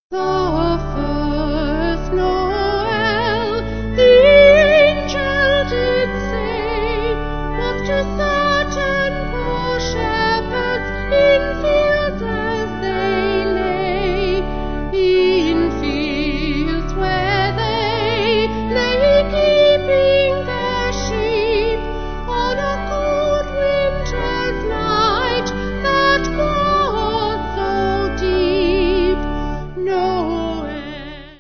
The first Noel, the angel did say, was to